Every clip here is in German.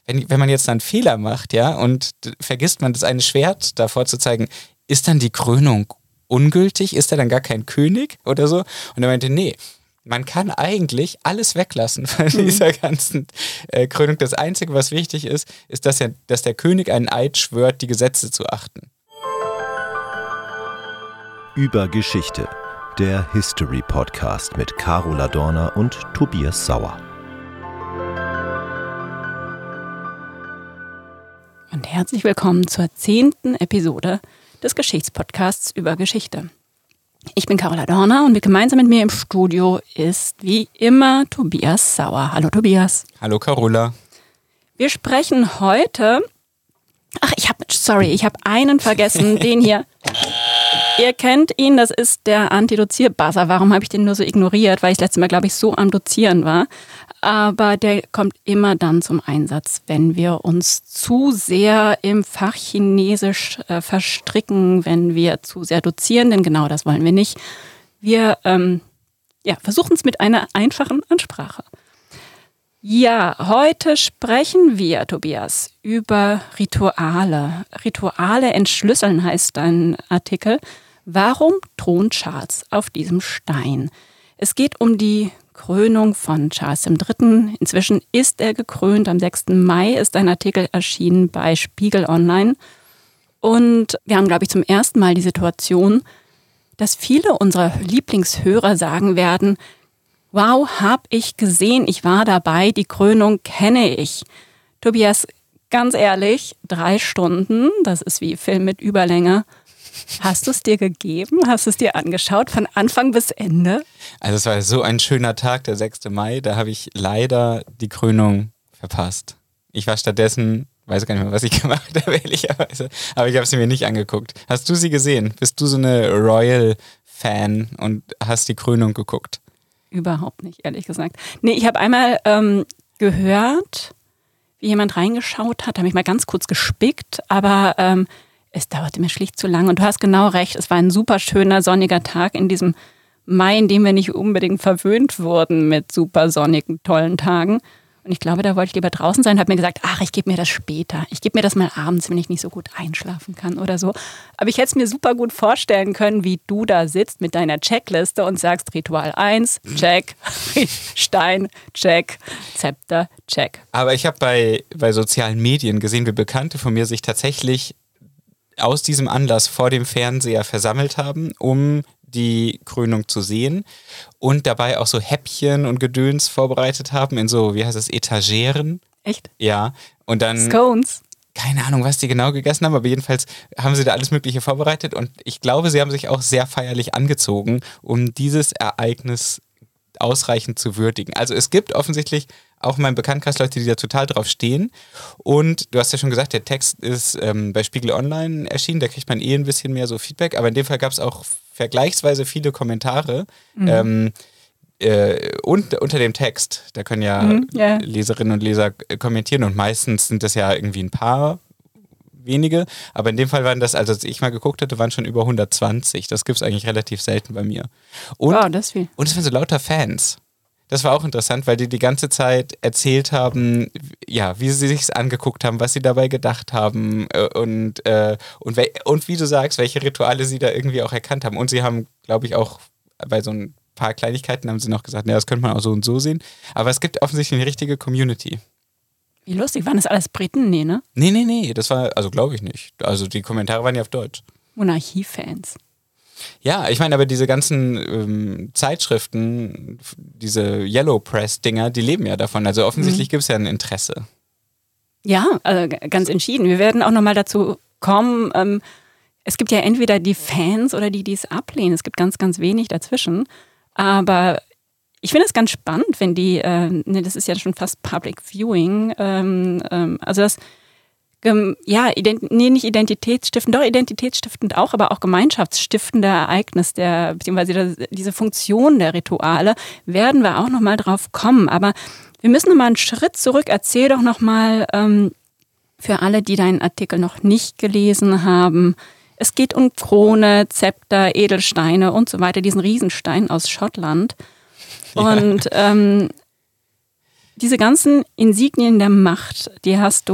wenn man jetzt dann einen Fehler macht, ja, und vergisst man das eine Schwert davor zu zeigen, ist dann die Krönung ungültig? Ist er dann gar kein König oder so? Und er meinte, nee, man kann eigentlich alles weglassen von dieser ganzen Krönung. Das Einzige, was wichtig ist, dass der König einen Eid schwört, die Gesetze zu achten. Über Geschichte, der History-Podcast mit Carola Dorner und Tobias Sauer. Und herzlich willkommen zur 10. Episode des Geschichtspodcasts über Geschichte. Ich bin Carola Dorner und gemeinsam mit mir im Studio ist wie immer Tobias Sauer. Hallo Tobias. Hallo Carola. Wir sprechen heute... ich habe einen vergessen, den hier. Ihr kennt ihn, das ist der Antidozierbuzzer. Warum habe ich den nur so ignoriert? Weil ich das letzte Mal, glaube ich, so am Dozieren war. Aber der kommt immer dann zum Einsatz, wenn wir uns zu sehr im Fach Chinesisch verstricken, wenn wir zu sehr dozieren, denn genau das wollen wir nicht. Wir versuchen es mit einer einfachen Ansprache. Ja, heute sprechen wir, Tobias, über Rituale. Rituale entschlüsseln heißt dein Artikel. Warum thront Charles auf diesem Stein? Es geht um die Krönung von Charles III. Inzwischen ist er gekrönt. Am 6. Mai ist ein Artikel erschienen bei Spiegel Online. Und wir haben, glaube ich, zum ersten Mal die Situation, dass viele unserer Lieblingshörer sagen werden, wow, hab ich gesehen, ich war dabei, die Krönung kenne ich. Tobias, ganz ehrlich, 3 Stunden, das ist wie Film mit Überlänge. Hast du es dir gegeben? Hast du es dir angeschaut von Anfang bis Ende? Also es war so ein schöner Tag, der 6. Mai, da habe ich leider die Krönung verpasst. Ich war stattdessen, weiß gar nicht mehr, was ich gemacht habe, ehrlicherweise, aber ich habe sie mir nicht angeguckt. Hast du sie gesehen? Bist du so eine Royal-Fan und hast die Krönung geguckt? Überhaupt nicht, ehrlich gesagt. Nee, ich habe einmal gehört, wie jemand reingeschaut hat, habe mich mal ganz kurz gespickt, aber es dauerte mir schlicht zu lang. Und du hast genau recht, es war ein super schöner, sonniger Tag in diesem Mai, in dem wir nicht unbedingt verwöhnt wurden mit super sonnigen, tollen Tagen. Und ich glaube, da wollte ich lieber draußen sein und habe mir gesagt, ich gebe mir das später. Ich gebe mir das mal abends, wenn ich nicht so gut einschlafen kann oder so. Aber ich hätte es mir super gut vorstellen können, wie du da sitzt mit deiner Checkliste und sagst, Ritual 1, check, Stein, check, Zepter, check. Aber ich habe bei sozialen Medien gesehen, wie Bekannte von mir sich tatsächlich aus diesem Anlass vor dem Fernseher versammelt haben, um die Krönung zu sehen und dabei auch so Häppchen und Gedöns vorbereitet haben in so, wie heißt das, Etageren. Echt? Ja. Und dann... Scones? Keine Ahnung, was die genau gegessen haben, aber jedenfalls haben sie da alles Mögliche vorbereitet und ich glaube, sie haben sich auch sehr feierlich angezogen, um dieses Ereignis ausreichend zu würdigen. Also es gibt offensichtlich auch in meinem Bekanntenkreis Leute, die da total drauf stehen. Und du hast ja schon gesagt, der Text ist bei Spiegel Online erschienen, da kriegt man ein bisschen mehr so Feedback, aber in dem Fall gab es auch vergleichsweise viele Kommentare und unter dem Text. Da können ja Leserinnen und Leser kommentieren und meistens sind das ja irgendwie ein paar wenige, aber in dem Fall waren das, also als ich mal geguckt hatte, waren schon über 120. Das gibt es eigentlich relativ selten bei mir. Und, wow, das ist viel. Und es waren so lauter Fans. Das war auch interessant, weil die ganze Zeit erzählt haben, ja, wie sie sich's angeguckt haben, was sie dabei gedacht haben und wie du sagst, welche Rituale sie da irgendwie auch erkannt haben. Und sie haben, glaube ich, auch bei so ein paar Kleinigkeiten haben sie noch gesagt, das könnte man auch so und so sehen. Aber es gibt offensichtlich eine richtige Community. Wie lustig, waren das alles Briten? Nee, ne? Nee, das war, also glaube ich nicht. Also die Kommentare waren ja auf Deutsch. Monarchie-Fans. Ja, ich meine, aber diese ganzen Zeitschriften, diese Yellow Press-Dinger, die leben ja davon. Also offensichtlich gibt es ja ein Interesse. Ja, also ganz entschieden. Wir werden auch nochmal dazu kommen. Es gibt ja entweder die Fans oder die es ablehnen. Es gibt ganz, ganz wenig dazwischen. Aber ich finde es ganz spannend, wenn die, das ist ja schon fast Public Viewing, also das, nicht identitätsstiftend, doch identitätsstiftend auch, aber auch gemeinschaftsstiftende Ereignis beziehungsweise diese Funktion der Rituale, werden wir auch nochmal drauf kommen. Aber wir müssen nochmal einen Schritt zurück. Erzähl doch nochmal für alle, die deinen Artikel noch nicht gelesen haben. Es geht um Krone, Zepter, Edelsteine und so weiter, diesen Riesenstein aus Schottland. Und diese ganzen Insignien der Macht, die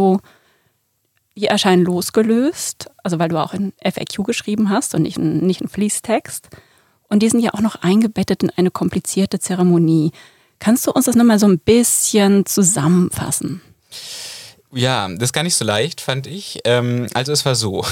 erscheinen losgelöst, also weil du auch in FAQ geschrieben hast und nicht einen Fließtext. Und die sind ja auch noch eingebettet in eine komplizierte Zeremonie. Kannst du uns das nochmal so ein bisschen zusammenfassen? Ja, das ist gar nicht so leicht, fand ich. Also es war so.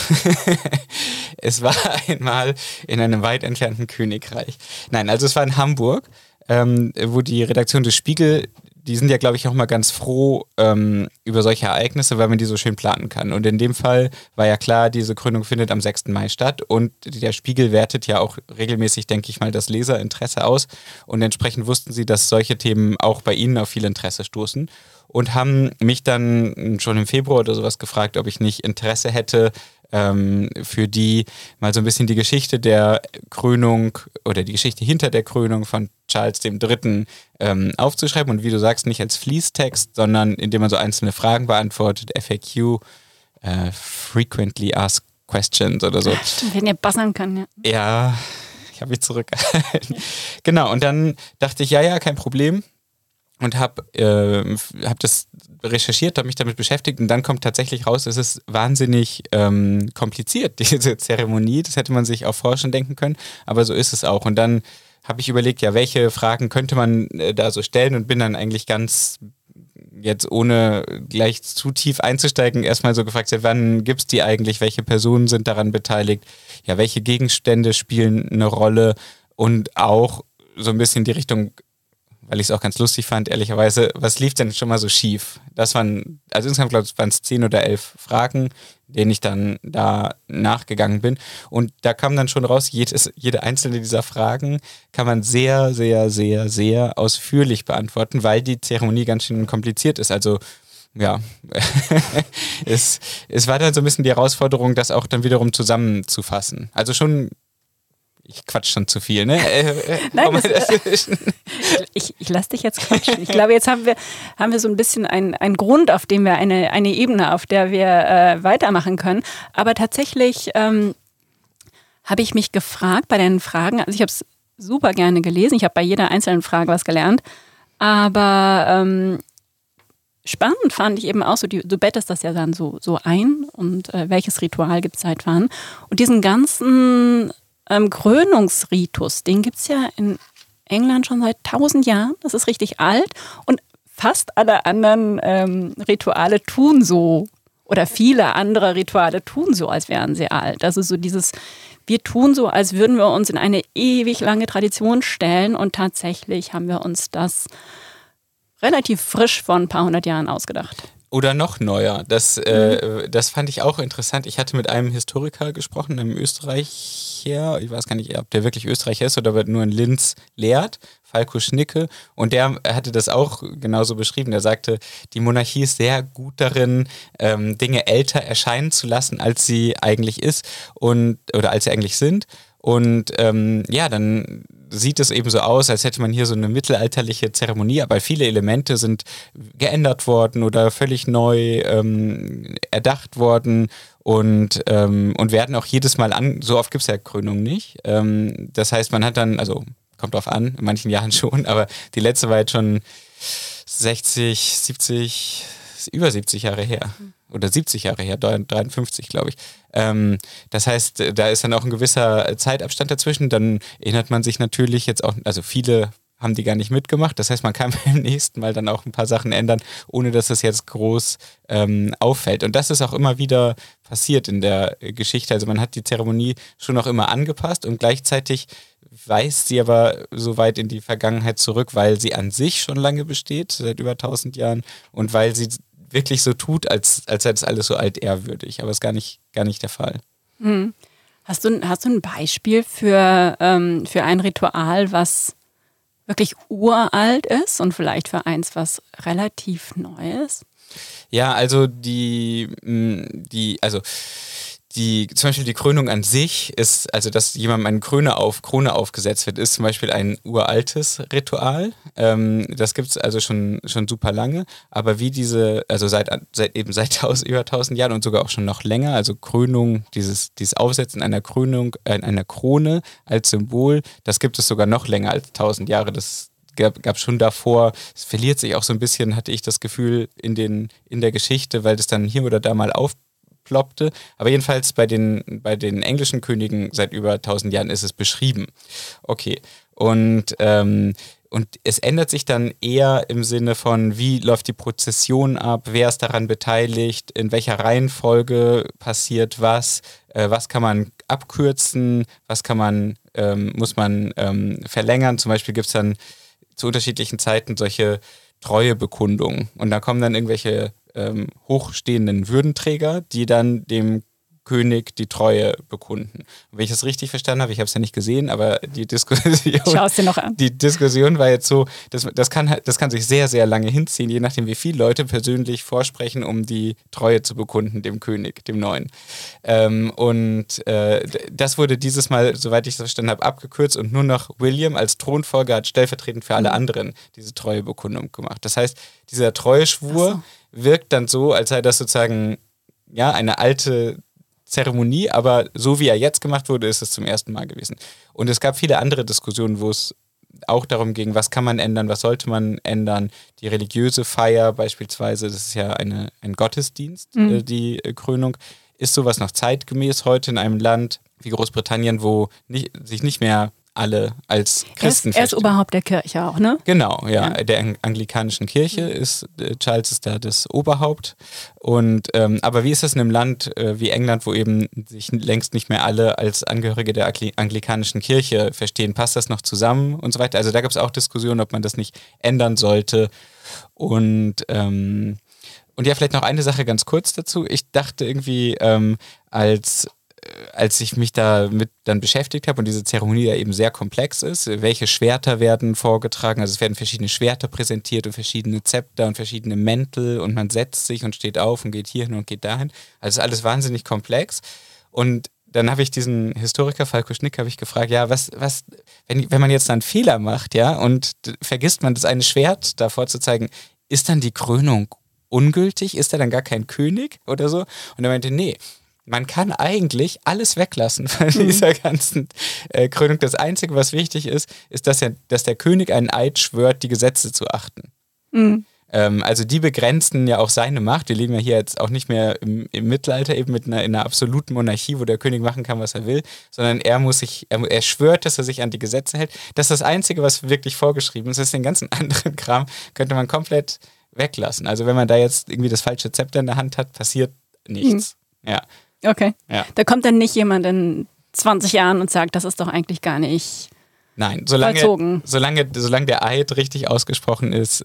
Es war einmal in einem weit entfernten Königreich. Nein, also es war in Hamburg, wo die Redaktion des Spiegel, die sind ja, glaube ich, auch mal ganz froh über solche Ereignisse, weil man die so schön planen kann. Und in dem Fall war ja klar, diese Krönung findet am 6. Mai statt und der Spiegel wertet ja auch regelmäßig, denke ich mal, das Leserinteresse aus. Und entsprechend wussten sie, dass solche Themen auch bei ihnen auf viel Interesse stoßen. Und haben mich dann schon im Februar oder sowas gefragt, ob ich nicht Interesse hätte, für die mal so ein bisschen die Geschichte der Krönung oder die Geschichte hinter der Krönung von Charles III. Aufzuschreiben. Und wie du sagst, nicht als Fließtext, sondern indem man so einzelne Fragen beantwortet, FAQ, Frequently Asked Questions oder so. Stimmt, wenn ihr buzzern kann, ja. Ja, ich habe mich zurückgehalten. Genau, und dann dachte ich, ja, kein Problem. Und hab das recherchiert, habe mich damit beschäftigt und dann kommt tatsächlich raus, es ist wahnsinnig kompliziert, diese Zeremonie. Das hätte man sich auch vorher schon denken können, aber so ist es auch. Und dann habe ich überlegt, ja, welche Fragen könnte man da so stellen und bin dann eigentlich ganz, jetzt ohne gleich zu tief einzusteigen, erstmal so gefragt, wann gibt es die eigentlich, welche Personen sind daran beteiligt, ja, welche Gegenstände spielen eine Rolle und auch so ein bisschen die Richtung, weil ich es auch ganz lustig fand, ehrlicherweise, was lief denn schon mal so schief? Das waren, also insgesamt glaube ich, waren es 10 oder 11 Fragen, denen ich dann da nachgegangen bin. Und da kam dann schon raus, jede einzelne dieser Fragen kann man sehr, sehr, sehr, sehr ausführlich beantworten, weil die Zeremonie ganz schön kompliziert ist. Also ja, es war dann so ein bisschen die Herausforderung, das auch dann wiederum zusammenzufassen. Also schon, ich quatsch schon zu viel, ne? Nein, ich lasse dich jetzt quatschen. Ich glaube, jetzt haben wir so ein bisschen einen Grund, auf dem wir eine Ebene, auf der wir weitermachen können. Aber tatsächlich habe ich mich gefragt bei den Fragen, also ich habe es super gerne gelesen, ich habe bei jeder einzelnen Frage was gelernt, aber spannend fand ich eben auch so, du bettest das ja dann so ein und welches Ritual gibt es seit wann. Und diesen ganzen Krönungsritus, den gibt es ja in England schon seit 1000 Jahren. Das ist richtig alt. Und fast alle anderen Rituale tun so, oder viele andere Rituale tun so, als wären sie alt. Also so dieses, wir tun so, als würden wir uns in eine ewig lange Tradition stellen und tatsächlich haben wir uns das relativ frisch vor ein paar hundert Jahren ausgedacht. Oder noch neuer. Das fand ich auch interessant. Ich hatte mit einem Historiker gesprochen, einem Österreicher, ich weiß gar nicht, ob der wirklich Österreicher ist oder ob er nur in Linz lehrt, Falko Schnicke. Und der hatte das auch genauso beschrieben. Er sagte, die Monarchie ist sehr gut darin, Dinge älter erscheinen zu lassen, als sie eigentlich ist oder als sie eigentlich sind. Und dann sieht es eben so aus, als hätte man hier so eine mittelalterliche Zeremonie, aber viele Elemente sind geändert worden oder völlig neu erdacht worden und werden auch jedes Mal so oft gibt es ja Krönung nicht. Das heißt, man hat dann, also kommt drauf an, in manchen Jahren schon, aber die letzte war jetzt schon 60, 70, über 70 Jahre her. Oder 70 Jahre her, 53, glaube ich. Das heißt, da ist dann auch ein gewisser Zeitabstand dazwischen. Dann erinnert man sich natürlich jetzt auch, also viele haben die gar nicht mitgemacht. Das heißt, man kann beim nächsten Mal dann auch ein paar Sachen ändern, ohne dass das jetzt groß auffällt. Und das ist auch immer wieder passiert in der Geschichte. Also man hat die Zeremonie schon auch immer angepasst und gleichzeitig weist sie aber so weit in die Vergangenheit zurück, weil sie an sich schon lange besteht, seit über 1000 Jahren und weil sie wirklich so tut, als sei das alles so altehrwürdig. Aber ist gar nicht der Fall. Hm. Hast du ein Beispiel für ein Ritual, was wirklich uralt ist und vielleicht für eins, was relativ neu ist? Ja, also zum Beispiel die Krönung an sich ist, also dass jemandem eine Krone aufgesetzt wird, ist zum Beispiel ein uraltes Ritual. Das gibt es also schon super lange. Aber wie also seit über 1000 Jahren und sogar auch schon noch länger, also Krönung, dieses Aufsetzen einer Krönung, einer Krone als Symbol, das gibt es sogar noch länger als 1000 Jahre. Das gab schon davor, es verliert sich auch so ein bisschen, hatte ich das Gefühl, in der Geschichte, weil das dann hier oder da mal aufploppte. Aber jedenfalls bei den englischen Königen seit über 1000 Jahren ist es beschrieben. Okay. Und es ändert sich dann eher im Sinne von, wie läuft die Prozession ab, wer ist daran beteiligt, in welcher Reihenfolge passiert was kann man abkürzen, was muss man verlängern. Zum Beispiel gibt es dann zu unterschiedlichen Zeiten solche Treuebekundungen. Und da kommen dann irgendwelche hochstehenden Würdenträger, die dann dem König die Treue bekunden. Und wenn ich das richtig verstanden habe, ich habe es ja nicht gesehen, aber die Diskussion war jetzt so, das kann sich sehr, sehr lange hinziehen, je nachdem, wie viele Leute persönlich vorsprechen, um die Treue zu bekunden, dem König, dem Neuen. Das wurde dieses Mal, soweit ich das verstanden habe, abgekürzt und nur noch William als Thronfolger hat stellvertretend für alle anderen diese Treuebekundung gemacht. Das heißt, dieser Treueschwur wirkt dann so, als sei das sozusagen eine alte Zeremonie, aber so wie er jetzt gemacht wurde, ist es zum ersten Mal gewesen. Und es gab viele andere Diskussionen, wo es auch darum ging, was kann man ändern, was sollte man ändern. Die religiöse Feier beispielsweise, das ist ja ein Gottesdienst, die Krönung. Ist sowas noch zeitgemäß heute in einem Land wie Großbritannien, wo sich nicht mehr alle als Christen Er ist Oberhaupt der Kirche auch, ne? Genau, ja. Der anglikanischen Kirche ist Charles ist da das Oberhaupt. Und aber wie ist das in einem Land wie England, wo eben sich längst nicht mehr alle als Angehörige der anglikanischen Kirche verstehen? Passt das noch zusammen und so weiter? Also da gibt es auch Diskussionen, ob man das nicht ändern sollte. Und ja, vielleicht noch eine Sache ganz kurz dazu. Ich dachte irgendwie, als ich mich damit dann beschäftigt habe und diese Zeremonie ja eben sehr komplex ist, welche Schwerter werden vorgetragen, also es werden verschiedene Schwerter präsentiert und verschiedene Zepter und verschiedene Mäntel und man setzt sich und steht auf und geht hierhin und geht dahin. Also ist alles wahnsinnig komplex. Und dann habe ich diesen Historiker Falko Schnick gefragt, ja, wenn man jetzt einen Fehler macht, ja, und vergisst man das eine Schwert davor zu zeigen, ist dann die Krönung ungültig? Ist er dann gar kein König oder so? Und er meinte, nee, man kann eigentlich alles weglassen von dieser ganzen Krönung. Das Einzige, was wichtig ist, dass der König einen Eid schwört, die Gesetze zu achten. Also die begrenzen ja auch seine Macht. Wir leben ja hier jetzt auch nicht mehr im Mittelalter eben in einer absoluten Monarchie, wo der König machen kann, was er will, sondern er schwört, dass er sich an die Gesetze hält. Das ist das Einzige, was wirklich vorgeschrieben ist. Das ist den ganzen anderen Kram, könnte man komplett weglassen. Also wenn man da jetzt irgendwie das falsche Zepter in der Hand hat, passiert nichts. Ja. Okay. Ja. Da kommt dann nicht jemand in 20 Jahren und sagt, das ist doch eigentlich gar nicht vollzogen. Solange der Eid richtig ausgesprochen ist,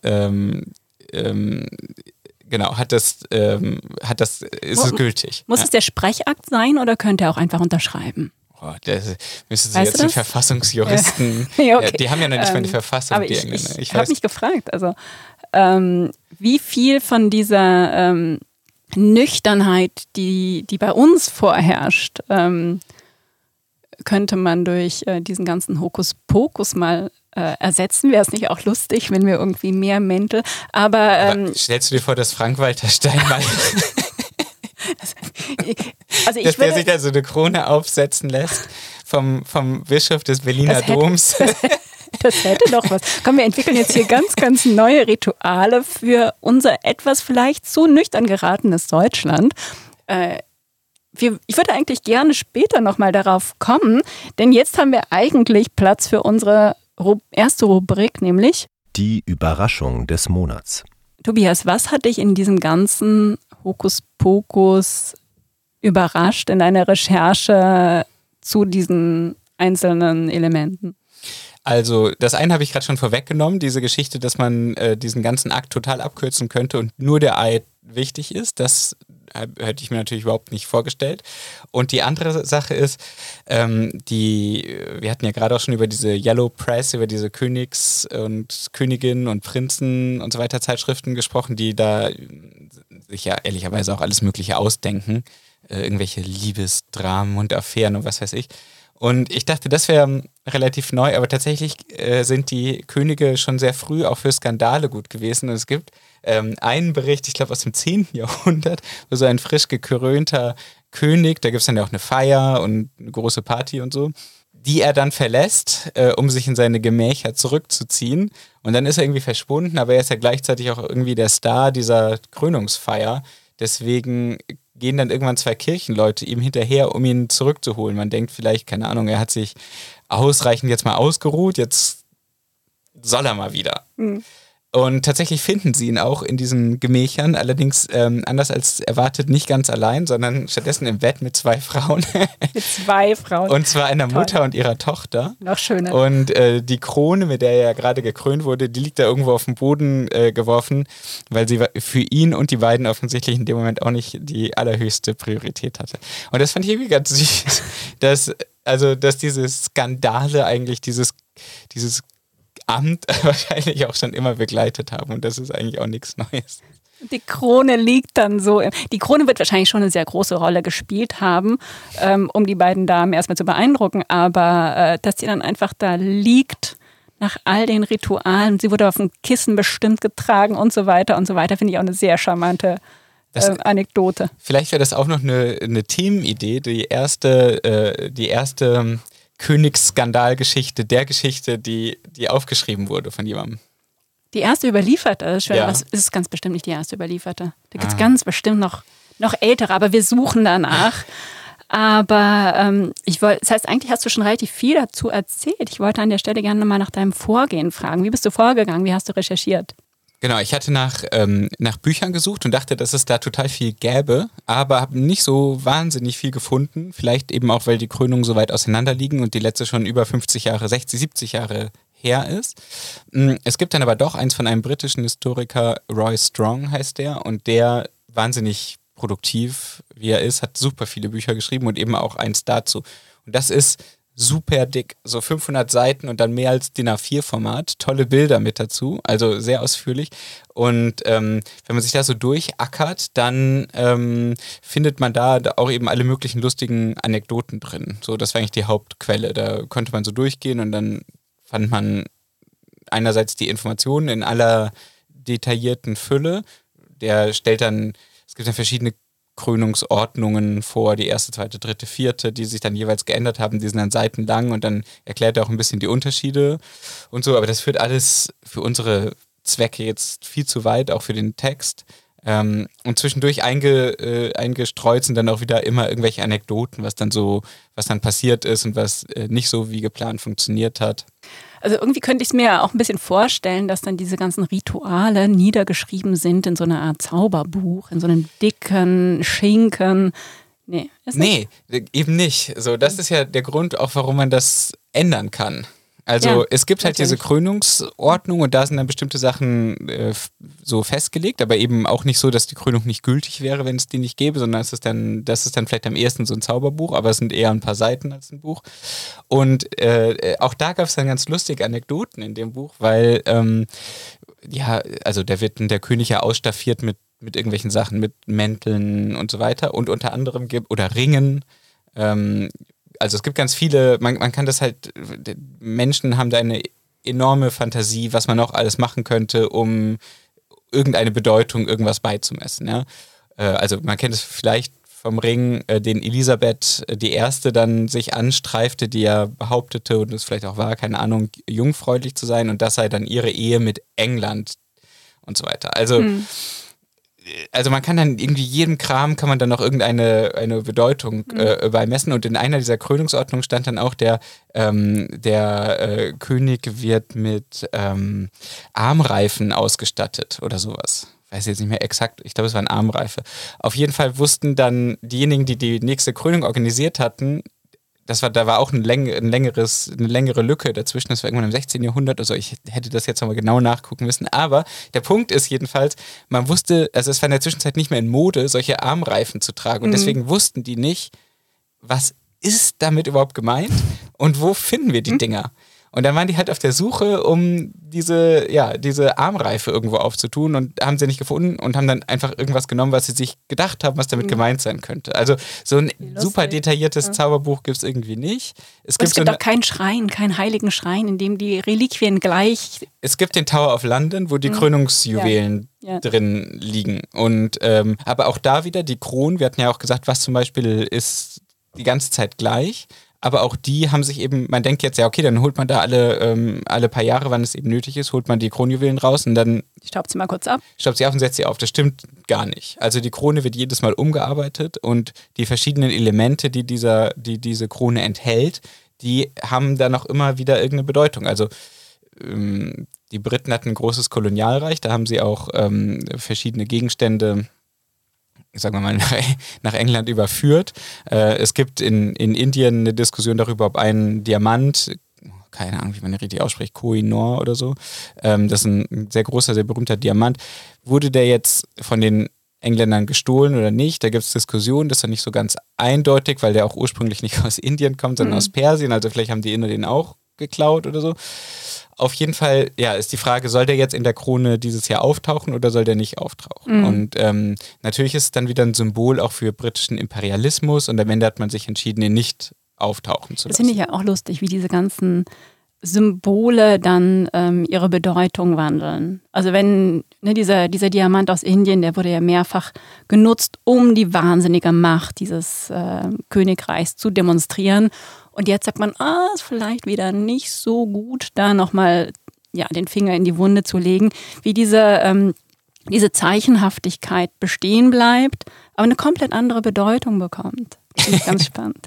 genau, ist es gültig. Muss es der Sprechakt sein oder könnte er auch einfach unterschreiben? Das müssen Sie jetzt die Verfassungsjuristen, okay. Die haben ja noch nicht mal die Verfassung. Aber ich habe mich gefragt, also wie viel von dieser Nüchternheit, die bei uns vorherrscht, könnte man durch diesen ganzen Hokuspokus mal ersetzen. Wäre es nicht auch lustig, wenn wir irgendwie mehr Mäntel, aber stellst du dir vor, dass Frank-Walter Steinmeier der sich da so eine Krone aufsetzen lässt vom Bischof des Berliner Doms? Das hätte doch was. Komm, wir entwickeln jetzt hier ganz, ganz neue Rituale für unser etwas vielleicht zu nüchtern geratenes Deutschland. Ich würde eigentlich gerne später nochmal darauf kommen, denn jetzt haben wir eigentlich Platz für unsere erste Rubrik, nämlich die Überraschung des Monats. Tobias, was hat dich in diesem ganzen Hokuspokus überrascht in deiner Recherche zu diesen einzelnen Elementen? Also das eine habe ich gerade schon vorweggenommen, diese Geschichte, dass man diesen ganzen Akt total abkürzen könnte und nur der Eid wichtig ist. Das hätte ich mir natürlich überhaupt nicht vorgestellt. Und die andere Sache ist, wir hatten ja gerade auch schon über diese Yellow Press, über diese Königs- und Königinnen und Prinzen und so weiter Zeitschriften gesprochen, die da sich ja ehrlicherweise auch alles Mögliche ausdenken. Irgendwelche Liebesdramen und Affären und was weiß ich. Und ich dachte, das wäre relativ neu, aber tatsächlich sind die Könige schon sehr früh auch für Skandale gut gewesen. Und es gibt einen Bericht, ich glaube aus dem 10. Jahrhundert, wo so ein frisch gekrönter König, da gibt es dann ja auch eine Feier und eine große Party und so, die er dann verlässt, um sich in seine Gemächer zurückzuziehen. Und dann ist er irgendwie verschwunden, aber er ist ja gleichzeitig auch irgendwie der Star dieser Krönungsfeier. Deswegen gehen dann irgendwann 2 Kirchenleute ihm hinterher, um ihn zurückzuholen. Man denkt vielleicht, keine Ahnung, er hat sich ausreichend jetzt mal ausgeruht, jetzt soll er mal wieder. Mhm. Und tatsächlich finden sie ihn auch in diesen Gemächern, allerdings anders als erwartet nicht ganz allein, sondern stattdessen im Bett mit 2 Frauen. Mit 2 Frauen. Und zwar einer Mutter und ihrer Tochter. Noch schöner. Und die Krone, mit der er gerade gekrönt wurde, die liegt da irgendwo auf den Boden geworfen, weil sie für ihn und die beiden offensichtlich in dem Moment auch nicht die allerhöchste Priorität hatte. Und das fand ich irgendwie ganz süß, dass diese Skandale eigentlich dieses Amt wahrscheinlich auch schon immer begleitet haben und das ist eigentlich auch nichts Neues. Die Krone liegt dann so. Die Krone wird wahrscheinlich schon eine sehr große Rolle gespielt haben, um die beiden Damen erstmal zu beeindrucken, aber dass die dann einfach da liegt nach all den Ritualen, sie wurde auf ein Kissen bestimmt getragen und so weiter, finde ich auch eine sehr charmante Anekdote. Vielleicht wäre das auch noch eine Themenidee, die erste Königsskandalgeschichte, der Geschichte, die aufgeschrieben wurde von jemandem. Die erste überlieferte, ja. Das ist ganz bestimmt nicht die erste überlieferte. Da gibt es ganz bestimmt noch ältere, aber wir suchen danach. Aber das heißt, eigentlich hast du schon relativ viel dazu erzählt. Ich wollte an der Stelle gerne mal nach deinem Vorgehen fragen. Wie bist du vorgegangen? Wie hast du recherchiert? Genau, ich hatte nach Büchern gesucht und dachte, dass es da total viel gäbe, aber habe nicht so wahnsinnig viel gefunden. Vielleicht eben auch, weil die Krönungen so weit auseinander liegen und die letzte schon über 50 Jahre, 60, 70 Jahre her ist. Es gibt dann aber doch eins von einem britischen Historiker, Roy Strong heißt der, und der wahnsinnig produktiv, wie er ist, hat super viele Bücher geschrieben und eben auch eins dazu. Und das ist super dick, so 500 Seiten und dann mehr als DIN A4-Format, tolle Bilder mit dazu, also sehr ausführlich. Und wenn man sich da so durchackert, dann findet man da auch eben alle möglichen lustigen Anekdoten drin. So, das war eigentlich die Hauptquelle. Da konnte man so durchgehen und dann fand man einerseits die Informationen in aller detaillierten Fülle. Der stellt dann, es gibt dann verschiedene Krönungsordnungen vor, die 1., 2., 3., 4., die sich dann jeweils geändert haben, die sind dann seitenlang und dann erklärt er auch ein bisschen die Unterschiede und so, aber das führt alles für unsere Zwecke jetzt viel zu weit, auch für den Text. Und zwischendurch eingestreut sind dann auch wieder immer irgendwelche Anekdoten, was dann passiert ist und was nicht so wie geplant funktioniert hat. Also irgendwie könnte ich es mir auch ein bisschen vorstellen, dass dann diese ganzen Rituale niedergeschrieben sind in so einer Art Zauberbuch, in so einem dicken Schinken. Nee, eben nicht. So, das ist ja der Grund auch, warum man das ändern kann. Also ja, es gibt halt diese Krönungsordnung und da sind dann bestimmte Sachen so festgelegt, aber eben auch nicht so, dass die Krönung nicht gültig wäre, wenn es die nicht gäbe, sondern das ist dann vielleicht am ehesten so ein Zauberbuch, aber es sind eher ein paar Seiten als ein Buch. Und auch da gab es dann ganz lustige Anekdoten in dem Buch, weil also da wird der König ja ausstaffiert mit irgendwelchen Sachen, mit Mänteln und so weiter und unter anderem oder Ringen. Also es gibt ganz viele, man kann das halt, Menschen haben da eine enorme Fantasie, was man auch alles machen könnte, um irgendeine Bedeutung, irgendwas beizumessen. Ja? Also man kennt es vielleicht vom Ring, den Elisabeth I. dann sich anstreifte, die ja behauptete, und es vielleicht auch war, keine Ahnung, jungfräulich zu sein und das sei dann ihre Ehe mit England und so weiter. Also man kann dann irgendwie jedem Kram kann man dann noch eine Bedeutung beimessen und in einer dieser Krönungsordnungen stand dann auch der König wird mit Armreifen ausgestattet oder sowas. Weiß jetzt nicht mehr exakt, ich glaube es waren Armreife. Auf jeden Fall wussten dann diejenigen, die die nächste Krönung organisiert hatten, da war auch eine längere Lücke dazwischen, das war irgendwann im 16. Jahrhundert, also ich hätte das jetzt nochmal genau nachgucken müssen, aber der Punkt ist jedenfalls, man wusste, also es war in der Zwischenzeit nicht mehr in Mode, solche Armreifen zu tragen und deswegen wussten die nicht, was ist damit überhaupt gemeint und wo finden wir die Dinger? Und dann waren die halt auf der Suche, um diese Armreife irgendwo aufzutun und haben sie nicht gefunden und haben dann einfach irgendwas genommen, was sie sich gedacht haben, was damit gemeint sein könnte. Also so ein super detailliertes Zauberbuch gibt es irgendwie nicht. Es gibt auch keinen Schrein, keinen heiligen Schrein, in dem die Reliquien gleich... Es gibt den Tower of London, wo die Krönungsjuwelen drin liegen. Und aber auch da wieder die Kronen, wir hatten ja auch gesagt, was zum Beispiel ist die ganze Zeit gleich, Aber auch die haben sich eben, man denkt jetzt, ja okay, dann holt man da alle paar Jahre, wann es eben nötig ist, holt man die Kronjuwelen raus und dann Staubt sie mal kurz ab. staubt sie auf und setzt sie auf. Das stimmt gar nicht. Also die Krone wird jedes Mal umgearbeitet und die verschiedenen Elemente, die diese Krone enthält, die haben dann auch immer wieder irgendeine Bedeutung. Also die Briten hatten ein großes Kolonialreich, da haben sie auch verschiedene Gegenstände, sagen wir mal, nach England überführt. Es gibt in Indien eine Diskussion darüber, ob ein Diamant, keine Ahnung, wie man den richtig ausspricht, Koh-i-Noor oder so, das ist ein sehr großer, sehr berühmter Diamant. Wurde der jetzt von den Engländern gestohlen oder nicht? Da gibt es Diskussionen, das ist ja nicht so ganz eindeutig, weil der auch ursprünglich nicht aus Indien kommt, sondern aus Persien, also vielleicht haben die Inder den auch geklaut oder so. Auf jeden Fall, ja, ist die Frage, soll der jetzt in der Krone dieses Jahr auftauchen oder soll der nicht auftauchen? Und natürlich ist es dann wieder ein Symbol auch für britischen Imperialismus und am Ende hat man sich entschieden, ihn nicht auftauchen zu Das lassen. finde ich ja auch lustig, wie diese ganzen Symbole dann ihre Bedeutung wandeln. Also wenn dieser Diamant aus Indien, der wurde ja mehrfach genutzt, um die wahnsinnige Macht dieses Königreichs zu demonstrieren. Und jetzt sagt man, ist vielleicht wieder nicht so gut, da nochmal den Finger in die Wunde zu legen, wie diese Zeichenhaftigkeit bestehen bleibt, aber eine komplett andere Bedeutung bekommt. Finde ich ganz spannend.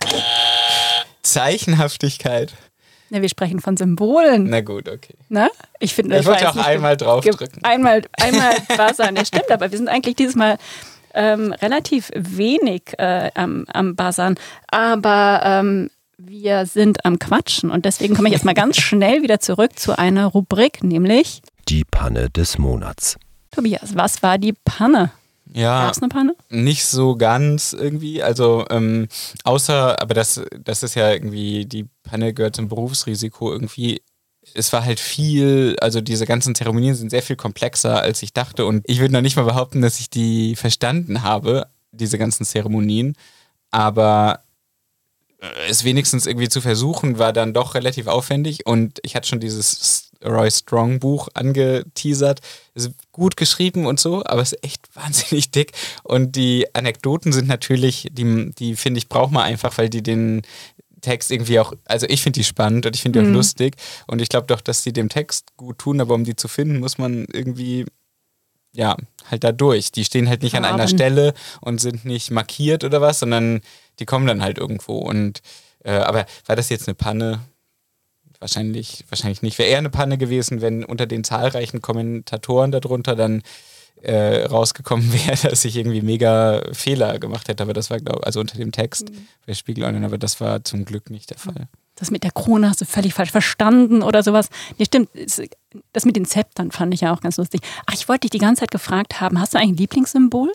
Zeichenhaftigkeit. Wir sprechen von Symbolen. Na gut, okay. Ne? Ich finde, Ich wollte auch einmal draufdrücken. Einmal buzzern. Das stimmt, aber wir sind eigentlich dieses Mal relativ wenig am Buzzern. Aber wir sind am Quatschen. Und deswegen komme ich jetzt mal ganz schnell wieder zurück zu einer Rubrik, nämlich Die Panne des Monats. Tobias, was war die Panne? Ja, Gab es eine Panne? nicht so ganz irgendwie. Also außer, aber das ist ja irgendwie, die Panne gehört zum Berufsrisiko irgendwie. Es war halt viel, also diese ganzen Zeremonien sind sehr viel komplexer, als ich dachte. Und ich würde noch nicht mal behaupten, dass ich die verstanden habe, diese ganzen Zeremonien. Aber es wenigstens irgendwie zu versuchen, war dann doch relativ aufwendig. Und ich hatte schon dieses Roy Strong Buch angeteasert. Ist gut geschrieben und so, aber es ist echt wahnsinnig dick. Und die Anekdoten sind natürlich, die finde ich, braucht man einfach, weil die den Text irgendwie auch, also ich finde die spannend und ich finde die auch lustig. Und ich glaube doch, dass die dem Text gut tun, aber um die zu finden, muss man irgendwie, ja, halt da durch. Die stehen halt nicht an einer Stelle und sind nicht markiert oder was, sondern die kommen dann halt irgendwo. Und aber war das jetzt eine Panne? Wahrscheinlich nicht. Wäre eher eine Panne gewesen, wenn unter den zahlreichen Kommentatoren darunter dann rausgekommen wäre, dass ich irgendwie mega Fehler gemacht hätte. Aber das war, glaube ich, also unter dem Text bei Spiegel Online, aber das war zum Glück nicht der Fall. Das mit der Krone hast du völlig falsch verstanden oder sowas. Nee, stimmt. Das mit den Zeptern fand ich ja auch ganz lustig. Ach, ich wollte dich die ganze Zeit gefragt haben, hast du eigentlich ein Lieblingssymbol?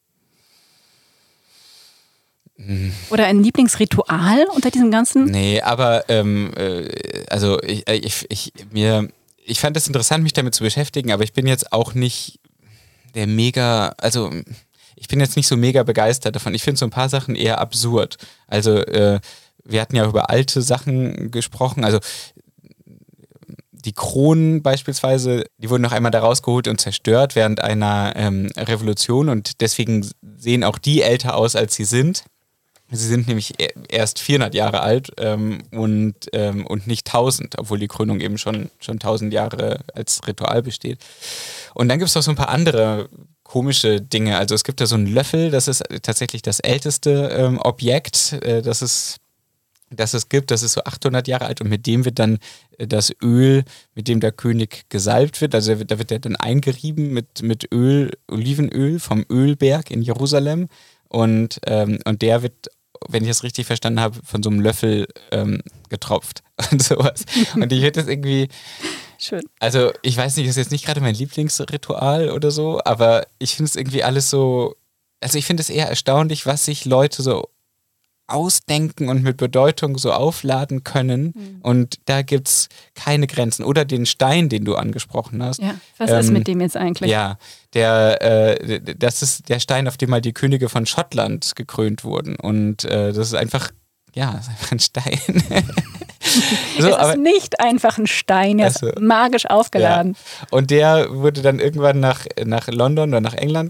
Oder ein Lieblingsritual unter diesem ganzen? Nee, aber also ich fand es interessant, mich damit zu beschäftigen, aber ich bin jetzt auch nicht der mega, also ich bin jetzt nicht so mega begeistert davon. Ich finde so ein paar Sachen eher absurd. Also wir hatten ja über alte Sachen gesprochen, also die Kronen beispielsweise, die wurden noch einmal da rausgeholt und zerstört während einer Revolution und deswegen sehen auch die älter aus, als sie sind. Sie sind nämlich erst 400 Jahre alt und nicht 1000, obwohl die Krönung eben schon 1000 Jahre als Ritual besteht. Und dann gibt es noch so ein paar andere komische Dinge. Also es gibt da so einen Löffel, das ist tatsächlich das älteste Objekt, das es gibt. Das ist so 800 Jahre alt und mit dem wird dann das Öl, mit dem der König gesalbt wird, also da wird er dann eingerieben mit Öl, Olivenöl vom Ölberg in Jerusalem. Und der wird, wenn ich das richtig verstanden habe, von so einem Löffel getropft und sowas. Und ich finde das irgendwie, schön. Also ich weiß nicht, das ist jetzt nicht gerade mein Lieblingsritual oder so, aber ich finde es irgendwie alles so, also ich finde es eher erstaunlich, was sich Leute so ausdenken und mit Bedeutung so aufladen können. Und da gibt es keine Grenzen. Oder den Stein, den du angesprochen hast. Ja, was ist mit dem jetzt eigentlich? Ja, das ist der Stein, auf dem mal die Könige von Schottland gekrönt wurden. Und das ist einfach, ein Stein. So, es ist nicht einfach ein Stein, er ist magisch aufgeladen. Ja. Und der wurde dann irgendwann nach London oder nach England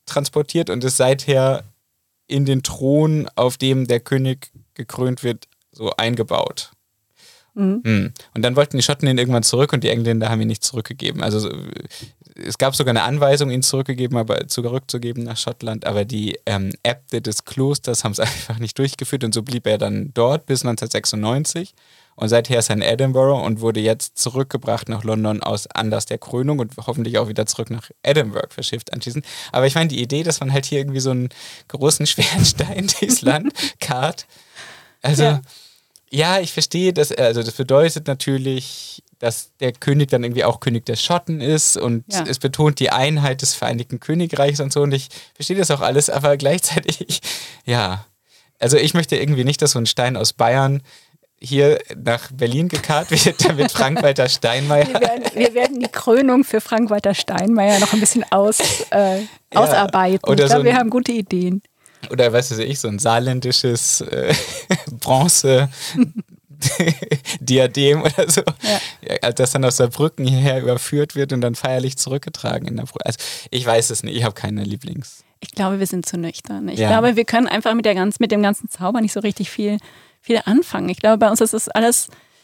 transportiert und ist seither in den Thron, auf dem der König gekrönt wird, so eingebaut. Und dann wollten die Schotten ihn irgendwann zurück und die Engländer haben ihn nicht zurückgegeben. Also es gab sogar eine Anweisung, ihn zurückzugeben nach Schottland, aber die Äbte des Klosters haben es einfach nicht durchgeführt und so blieb er dann dort bis 1996 und seither ist er in Edinburgh und wurde jetzt zurückgebracht nach London aus Anlass der Krönung und hoffentlich auch wieder zurück nach Edinburgh verschifft anschließend. Aber ich meine, die Idee, dass man halt hier irgendwie so einen großen, schweren Stein durchs Land karrt, also ja, ich verstehe das, also das bedeutet natürlich, dass der König dann irgendwie auch König der Schotten ist und es betont die Einheit des Vereinigten Königreichs und so und ich verstehe das auch alles, aber gleichzeitig, also ich möchte irgendwie nicht, dass so ein Stein aus Bayern hier nach Berlin gekarrt wird, damit Frank-Walter Steinmeier... Wir werden die Krönung für Frank-Walter Steinmeier noch ein bisschen ausarbeiten. Oder ich glaube, wir haben gute Ideen. Oder was weiß ich, so ein saarländisches Bronze-Diadem oder so, das dann aus Saarbrücken hierher überführt wird und dann feierlich zurückgetragen in der Also ich weiß es nicht, ich habe keine Lieblings. Ich glaube, wir sind zu nüchtern. Ich glaube, wir können einfach mit dem ganzen Zauber nicht so richtig viel anfangen. Ich glaube, bei uns ist das alles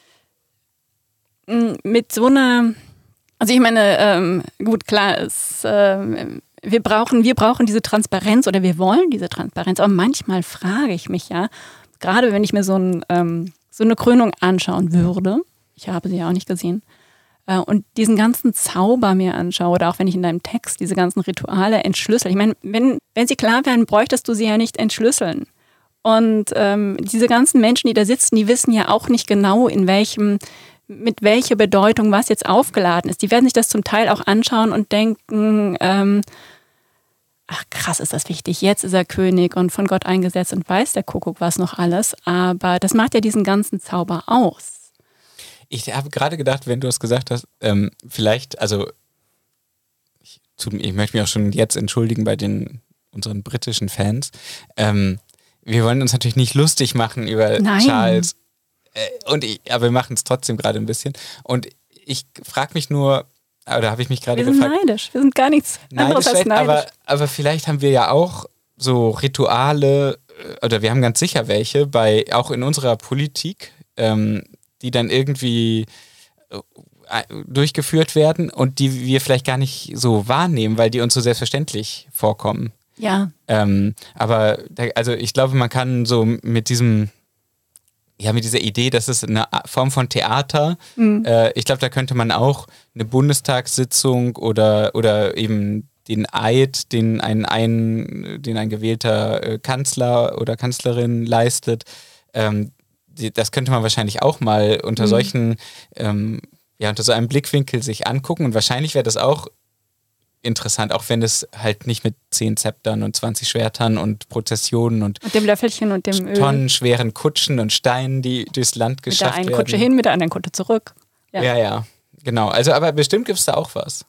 mit so einer, also ich meine, gut, klar ist, wir brauchen diese Transparenz oder wir wollen diese Transparenz. Aber manchmal frage ich mich gerade wenn ich mir so eine Krönung anschauen würde, ich habe sie ja auch nicht gesehen, und diesen ganzen Zauber mir anschaue oder auch wenn ich in deinem Text diese ganzen Rituale entschlüssel. Ich meine, wenn sie klar wären, bräuchtest du sie ja nicht entschlüsseln. Und diese ganzen Menschen, die da sitzen, die wissen ja auch nicht genau, mit welcher Bedeutung was jetzt aufgeladen ist. Die werden sich das zum Teil auch anschauen und denken, ach krass, ist das wichtig, jetzt ist er König und von Gott eingesetzt und weiß der Kuckuck was noch alles, aber das macht ja diesen ganzen Zauber aus. Ich habe gerade gedacht, wenn du es gesagt hast, vielleicht, also ich möchte mich auch schon jetzt entschuldigen bei unseren britischen Fans, wir wollen uns natürlich nicht lustig machen über Charles, aber wir machen es trotzdem gerade ein bisschen und ich frage mich nur, oder habe ich mich gerade gefragt? Wir sind neidisch, wir sind gar nichts anderes als neidisch. Aber vielleicht haben wir ja auch so Rituale, oder wir haben ganz sicher welche, auch in unserer Politik, die dann irgendwie durchgeführt werden und die wir vielleicht gar nicht so wahrnehmen, weil die uns so selbstverständlich vorkommen. Ja. Aber also ich glaube, man kann so mit dieser Idee, das ist eine Form von Theater. Ich glaube, da könnte man auch eine Bundestagssitzung oder eben den Eid, den ein gewählter Kanzler oder Kanzlerin leistet, das könnte man wahrscheinlich auch mal unter solchen, unter so einem Blickwinkel sich angucken und wahrscheinlich wäre das auch interessant, auch wenn es halt nicht mit 10 Zeptern und 20 Schwertern und Prozessionen und dem Löffelchen und dem Öl. Tonnenschweren Kutschen und Steinen, die durchs Land geschafft werden. Mit der einen Kutsche hin, mit der anderen Kutsche zurück. Ja, genau. Also, aber bestimmt gibt es da auch was.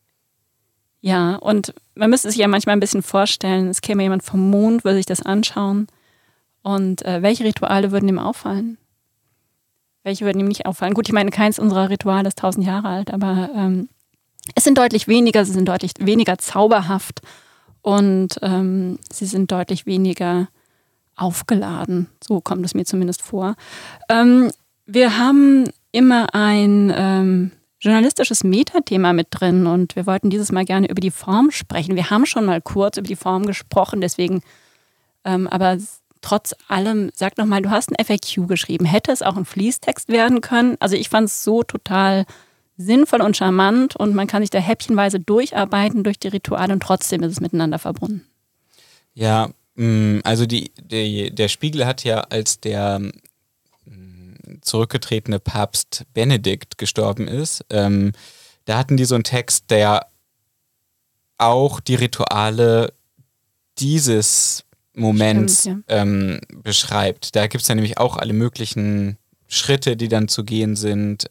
Ja, und man müsste sich ja manchmal ein bisschen vorstellen, es käme jemand vom Mond, würde sich das anschauen und welche Rituale würden ihm auffallen? Welche würden ihm nicht auffallen? Gut, ich meine, keins unserer Rituale ist 1000 Jahre alt, aber es sind deutlich weniger, sie sind deutlich weniger zauberhaft und sie sind deutlich weniger aufgeladen. So kommt es mir zumindest vor. Wir haben immer ein journalistisches Metathema mit drin und wir wollten dieses Mal gerne über die Form sprechen. Wir haben schon mal kurz über die Form gesprochen, deswegen, aber trotz allem, sag nochmal, du hast ein FAQ geschrieben. Hätte es auch ein Fließtext werden können? Also ich fand es so total sinnvoll und charmant und man kann sich da häppchenweise durcharbeiten durch die Rituale und trotzdem ist es miteinander verbunden. Ja, also der Spiegel hat ja, als der zurückgetretene Papst Benedikt gestorben ist, da hatten die so einen Text, der auch die Rituale dieses Moments beschreibt. Da gibt es ja nämlich auch alle möglichen Schritte, die dann zu gehen sind.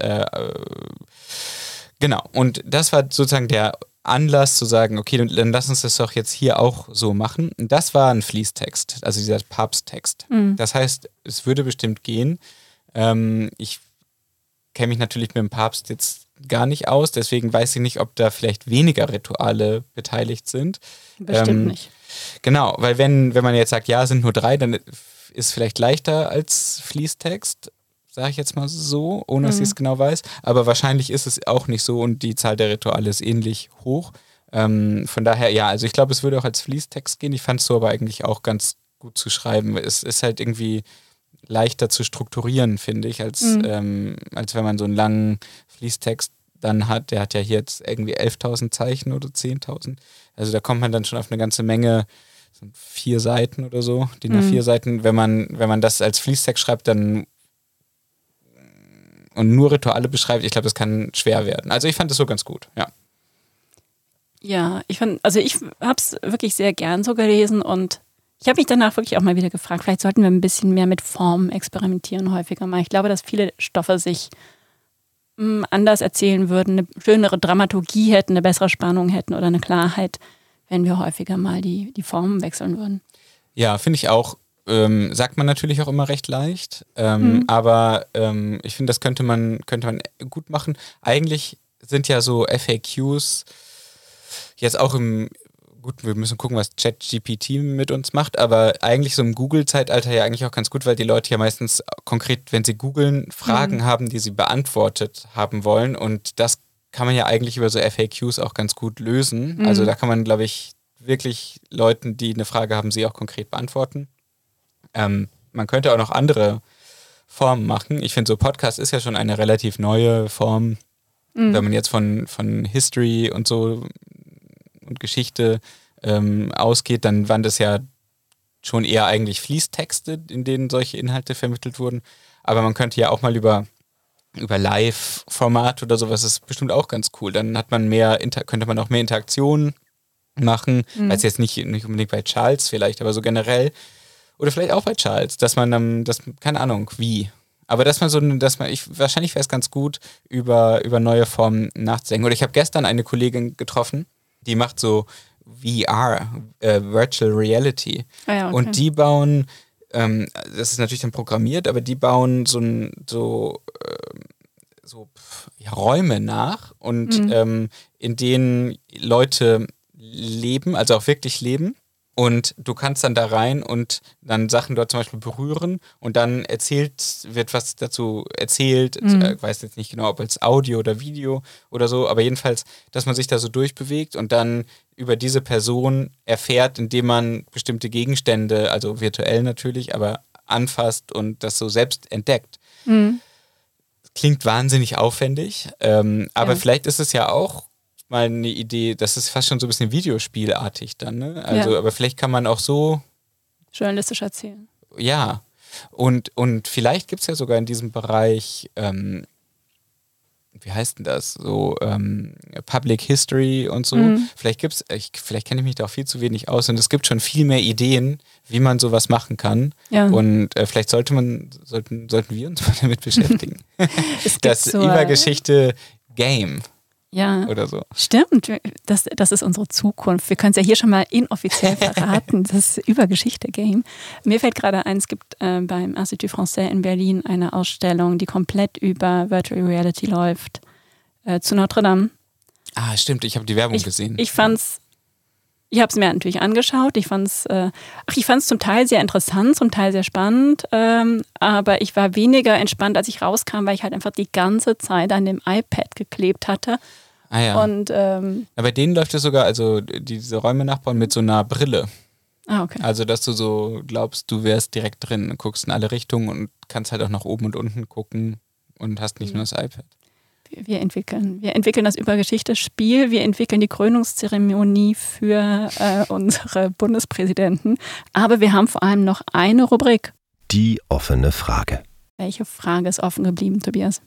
Genau, und das war sozusagen der Anlass zu sagen, okay, dann lass uns das doch jetzt hier auch so machen. Und das war ein Fließtext, also dieser Papsttext. Das heißt, es würde bestimmt gehen. Ich kenne mich natürlich mit dem Papst jetzt gar nicht aus, deswegen weiß ich nicht, ob da vielleicht weniger Rituale beteiligt sind. Bestimmt nicht. Genau, weil wenn man jetzt sagt, ja, es sind nur 3, dann ist vielleicht leichter als Fließtext, sage ich jetzt mal so, ohne dass ich es genau weiß. Aber wahrscheinlich ist es auch nicht so und die Zahl der Rituale ist ähnlich hoch. Von daher, ja, also ich glaube, es würde auch als Fließtext gehen. Ich fand es so aber eigentlich auch ganz gut zu schreiben. Es ist halt irgendwie leichter zu strukturieren, finde ich, als wenn man so einen langen Fließtext dann hat. Der hat ja hier jetzt irgendwie 11.000 Zeichen oder 10.000. Also da kommt man dann schon auf eine ganze Menge, so 4 Seiten oder so, DIN A4 Seiten. Wenn man das als Fließtext schreibt, dann und nur Rituale beschreibt, ich glaube, das kann schwer werden. Also ich fand das so ganz gut, ja. Ja, ich habe es wirklich sehr gern so gelesen und ich habe mich danach wirklich auch mal wieder gefragt, vielleicht sollten wir ein bisschen mehr mit Formen experimentieren häufiger mal. Ich glaube, dass viele Stoffe sich anders erzählen würden, eine schönere Dramaturgie hätten, eine bessere Spannung hätten oder eine Klarheit, wenn wir häufiger mal die Formen wechseln würden. Ja, finde ich auch. Sagt man natürlich auch immer recht leicht, aber ich finde, das könnte man gut machen. Eigentlich sind ja so FAQs jetzt auch gut, wir müssen gucken, was ChatGPT mit uns macht, aber eigentlich so im Google-Zeitalter ja eigentlich auch ganz gut, weil die Leute ja meistens konkret, wenn sie googeln, Fragen haben, die sie beantwortet haben wollen und das kann man ja eigentlich über so FAQs auch ganz gut lösen. Also da kann man, glaube ich, wirklich Leuten, die eine Frage haben, sie auch konkret beantworten. Man könnte auch noch andere Formen machen. Ich finde, so Podcast ist ja schon eine relativ neue Form. Wenn man jetzt von History und so und Geschichte ausgeht, dann waren das ja schon eher eigentlich Fließtexte, in denen solche Inhalte vermittelt wurden. Aber man könnte ja auch mal über Live-Format oder sowas, ist bestimmt auch ganz cool. Dann hat man könnte man auch mehr Interaktion machen, weiß jetzt nicht unbedingt bei Charles vielleicht, aber so generell. Oder vielleicht auch bei Charles, dass man keine Ahnung, wie. Aber wahrscheinlich wäre es ganz gut, über neue Formen nachzudenken. Oder ich habe gestern eine Kollegin getroffen, die macht so VR, Virtual Reality. Ah ja, okay. Und die bauen, das ist natürlich dann programmiert, aber die bauen Räume nach und in denen Leute leben, also auch wirklich leben. Und du kannst dann da rein und dann Sachen dort zum Beispiel berühren und dann wird was dazu erzählt. Ich weiß jetzt nicht genau, ob als Audio oder Video oder so, aber jedenfalls, dass man sich da so durchbewegt und dann über diese Person erfährt, indem man bestimmte Gegenstände, also virtuell natürlich, aber anfasst und das so selbst entdeckt. Klingt wahnsinnig aufwendig, aber vielleicht ist es ja auch mal eine Idee, das ist fast schon so ein bisschen Videospielartig dann, ne? Also, aber vielleicht kann man auch so journalistisch erzählen. Ja. Und vielleicht gibt es ja sogar in diesem Bereich, wie heißt denn das? So Public History und so. Vielleicht kenne ich mich da auch viel zu wenig aus und es gibt schon viel mehr Ideen, wie man sowas machen kann. Ja. Und vielleicht sollten wir uns mal damit beschäftigen. Das so Übergeschichte Game. Ja, oder so. Stimmt. Das ist unsere Zukunft. Wir können es ja hier schon mal inoffiziell verraten, das Übergeschichte-Game. Mir fällt gerade ein, es gibt beim Institut Français in Berlin eine Ausstellung, die komplett über Virtual Reality läuft, zu Notre Dame. Ah, stimmt. Ich habe die Werbung gesehen. Ich habe es mir natürlich angeschaut. Ich fand es zum Teil sehr interessant, zum Teil sehr spannend. Aber ich war weniger entspannt, als ich rauskam, weil ich halt einfach die ganze Zeit an dem iPad geklebt hatte. Ah ja. Und, bei denen läuft es sogar, also diese Räume nachbauen mit so einer Brille. Ah, okay. Also, dass du so glaubst, du wärst direkt drin, guckst in alle Richtungen und kannst halt auch nach oben und unten gucken und hast nicht nur das iPad. Wir entwickeln das Übergeschichte-Spiel, wir entwickeln die Krönungszeremonie für unsere Bundespräsidenten. Aber wir haben vor allem noch eine Rubrik. Die offene Frage. Welche Frage ist offen geblieben, Tobias?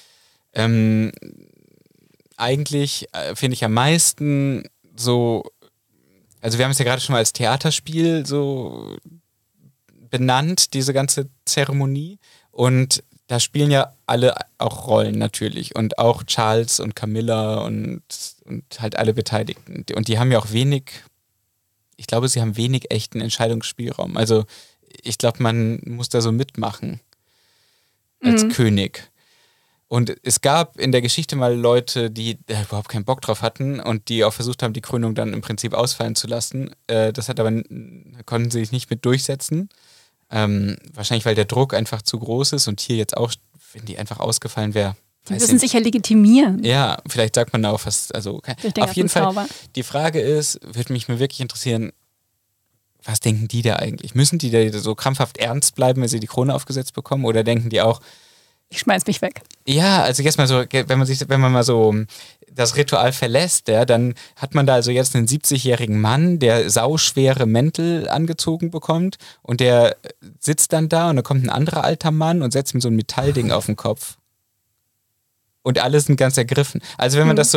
Eigentlich finde ich am meisten so, also wir haben es ja gerade schon mal als Theaterspiel so benannt, diese ganze Zeremonie. Und da spielen ja alle auch Rollen natürlich und auch Charles und Camilla und halt alle Beteiligten. Und die haben ja auch ich glaube, sie haben wenig echten Entscheidungsspielraum. Also ich glaube, man muss da so mitmachen als König. Und es gab in der Geschichte mal Leute, die überhaupt keinen Bock drauf hatten und die auch versucht haben, die Krönung dann im Prinzip ausfallen zu lassen. Das konnten sie sich nicht mit durchsetzen. Wahrscheinlich, weil der Druck einfach zu groß ist und hier jetzt auch, wenn die einfach ausgefallen wäre. Die müssen sich ja legitimieren. Ja, vielleicht sagt man da auch fast, auf jeden Fall, die Frage ist, würde mich mir wirklich interessieren, was denken die da eigentlich? Müssen die da so krampfhaft ernst bleiben, wenn sie die Krone aufgesetzt bekommen? Oder denken die auch, ich schmeiß mich weg. Ja, also jetzt mal so, wenn man mal so das Ritual verlässt, dann hat man da also jetzt einen 70-jährigen Mann, der sauschwere Mäntel angezogen bekommt und der sitzt dann da und dann kommt ein anderer alter Mann und setzt ihm so ein Metallding auf den Kopf. Und alle sind ganz ergriffen. Also wenn man das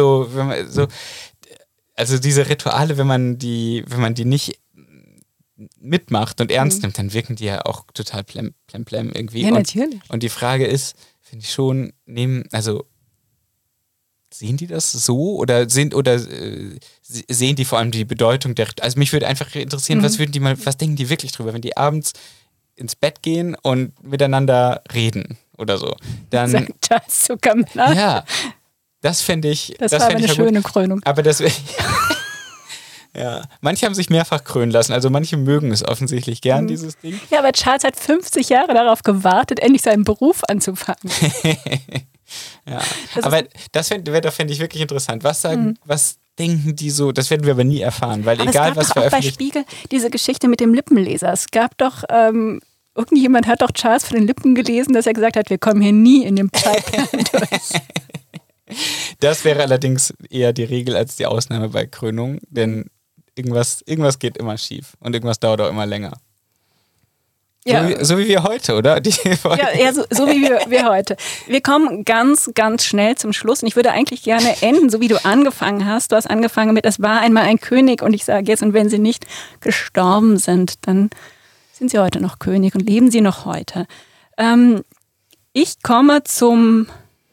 also diese Rituale, wenn man die nicht mitmacht und ernst nimmt, dann wirken die ja auch total plem irgendwie. Ja, natürlich. Und die Frage ist, finde ich schon, sehen die das so oder sehen die vor allem die Bedeutung also mich würde einfach interessieren, was denken die wirklich drüber, wenn die abends ins Bett gehen und miteinander reden oder so. Dann sagt Charles Zuckermänner. Ja, das fände ich. Das war aber eine schöne Krönung. Aber das ja, manche haben sich mehrfach krönen lassen, also manche mögen es offensichtlich gern, dieses Ding. Ja, aber Charles hat 50 Jahre darauf gewartet, endlich seinen Beruf anzufangen. Ja, aber das fände ich wirklich interessant. Was denken die so? Das werden wir aber nie erfahren, weil aber egal was veröffentlicht. Es gab doch auch bei Spiegel diese Geschichte mit dem Lippenleser. Es gab doch, irgendjemand hat doch Charles von den Lippen gelesen, dass er gesagt hat, wir kommen hier nie in dem Zeitplan durch. Das wäre allerdings eher die Regel als die Ausnahme bei Krönung, denn irgendwas geht immer schief und irgendwas dauert auch immer länger. Ja. So wie wir heute, oder? So wie wir heute. Wir kommen ganz, ganz schnell zum Schluss und ich würde eigentlich gerne enden, so wie du angefangen hast. Du hast angefangen mit, es war einmal ein König und ich sage jetzt, und wenn sie nicht gestorben sind, dann sind sie heute noch König und leben sie noch heute. Ich komme zum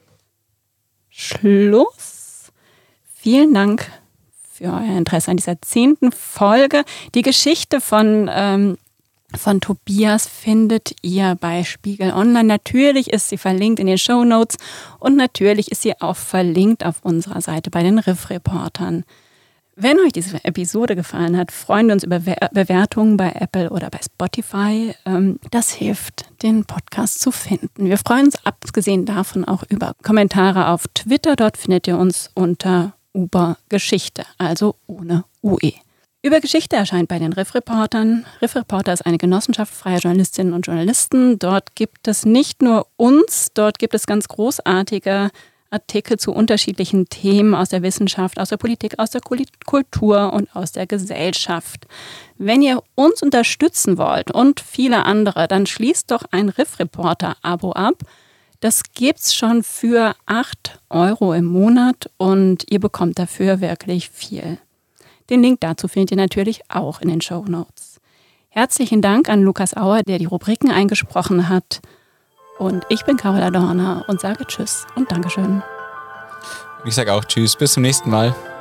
Schluss. Vielen Dank für euer Interesse an dieser 10. Folge. Die Geschichte von Tobias findet ihr bei Spiegel Online. Natürlich ist sie verlinkt in den Shownotes und natürlich ist sie auch verlinkt auf unserer Seite bei den Riff-Reportern. Wenn euch diese Episode gefallen hat, freuen wir uns über Bewertungen bei Apple oder bei Spotify. Das hilft, den Podcast zu finden. Wir freuen uns abgesehen davon auch über Kommentare auf Twitter. Dort findet ihr uns unter Ubergeschichte, also ohne UE. Über Geschichte erscheint bei den Riff-Reportern. Riff-Reporter ist eine Genossenschaft freier Journalistinnen und Journalisten. Dort gibt es nicht nur uns, dort gibt es ganz großartige Artikel zu unterschiedlichen Themen aus der Wissenschaft, aus der Politik, aus der Kultur und aus der Gesellschaft. Wenn ihr uns unterstützen wollt und viele andere, dann schließt doch ein Riff-Reporter-Abo ab. Das gibt's schon für 8 € im Monat und ihr bekommt dafür wirklich viel. Den Link dazu findet ihr natürlich auch in den Shownotes. Herzlichen Dank an Lukas Auer, der die Rubriken eingesprochen hat. Und ich bin Carola Dorner und sage Tschüss und Dankeschön. Ich sage auch Tschüss, bis zum nächsten Mal.